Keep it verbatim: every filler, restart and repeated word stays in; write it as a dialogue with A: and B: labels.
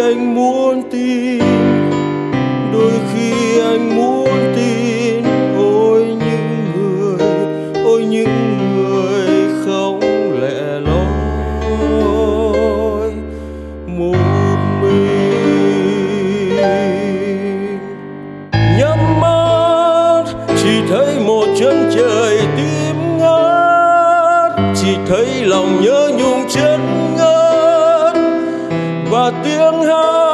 A: anh muốn tin, đôi khi anh muốn tin. Ôi những người, ôi những người không lẻ loi một mình. Nhắm mắt chỉ thấy một chân trời tím ngát, chỉ thấy lòng nhớ nhung chất ngất và tiếng hát